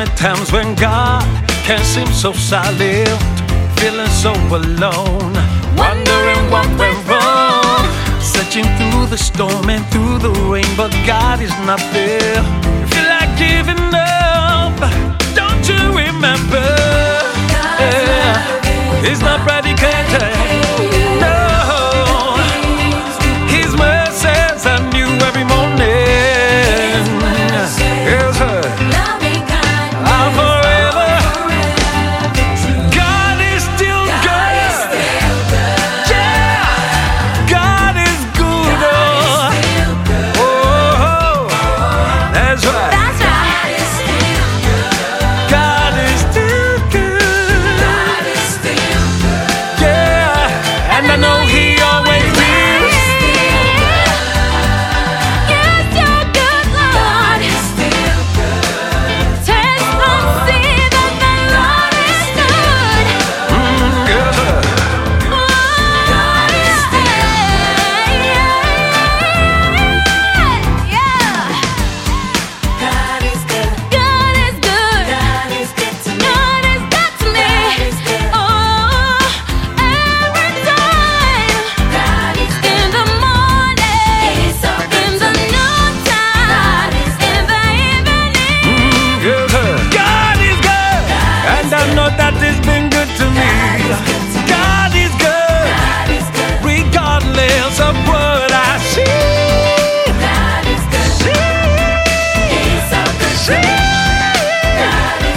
many times when God can seem so silent, feeling so alone, wondering what went wrong, searching through the storm and through the rain, but God is not there. You feel like giving up, don't you remember? He's not predicated. No, His mercies are new every morning. Yes, sir. I'll forever. God is still good. Yeah, God is good. Oh, that's right. God is still good. Yeah, and I know He always will. That has been good to me. God is good, regardless of what I see. God is good. He's so good. God is